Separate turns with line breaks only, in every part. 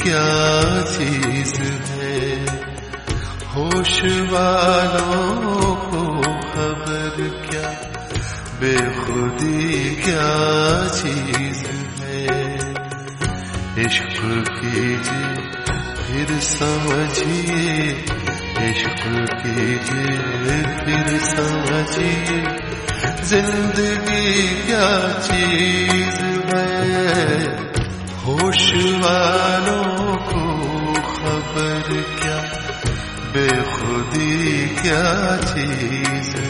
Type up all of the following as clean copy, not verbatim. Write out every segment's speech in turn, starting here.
क्या चीज है, होश वालों को खबर क्या, बेखुदी क्या चीज है। इश्क कीजिए फिर समझिए, इश्क कीजिए फिर समझिए, जिंदगी क्या चीज है, होश वालों को खबर क्या, बेखुदी क्या चीज है।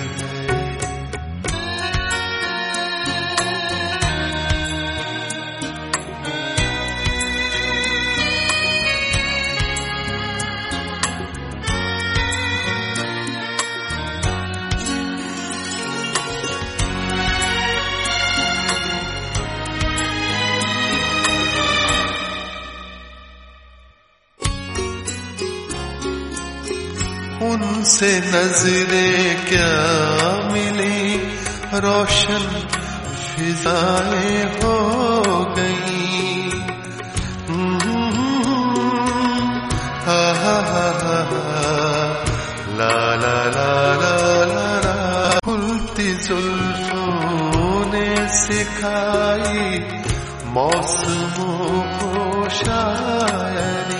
उनसे नजरें क्या मिली, रोशन फिजाएं हो गई। ला ला ला ला ला ला, खुलती जुल्फों ने सिखाई मौसमों को शायरी।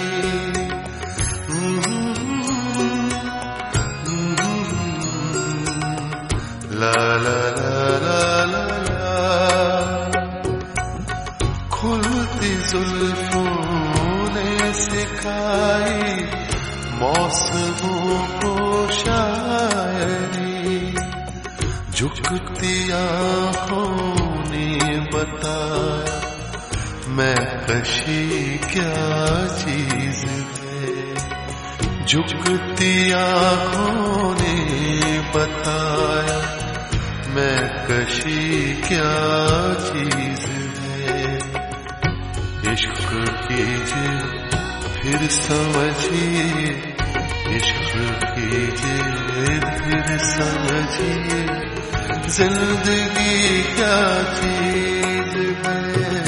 ला ला ला ला ला ला, खुलती जुल्फों ने सिखाई मौसमों को शायरी। झुकती आँखों ने बताया मैं कशी क्या चीज है, झुकती आँखों ने बताया मैं कशी क्या चीज है। इश्क कीजिए फिर समझिए, इश्क कीजिए फिर समझिए, जिंदगी क्या चीज है।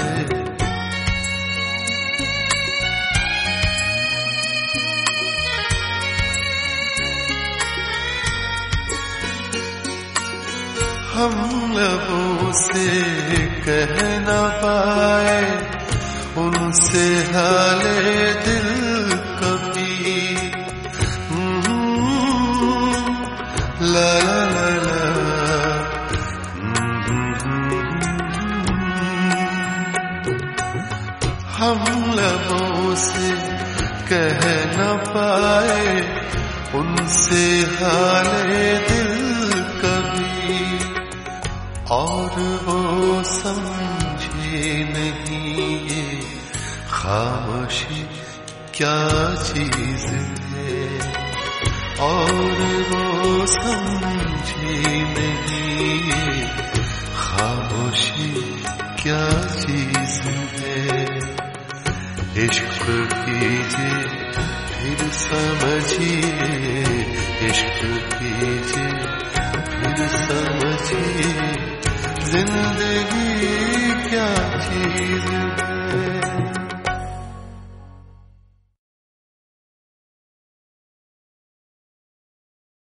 हम लबों से कह न पाए उनसे हाले दिल कभी। ला ला ला ला, हम लबों से कह न पाए उनसे हाले दिल कभी, और वो समझे नहीं ये खामोशी क्या चीज है, और वो समझे नहीं ये खामोशी क्या चीज है। इश्क कीजिए फिर समझिए, इश्क कीजिए फिर समझिए, जिंदगी क्या चीज है।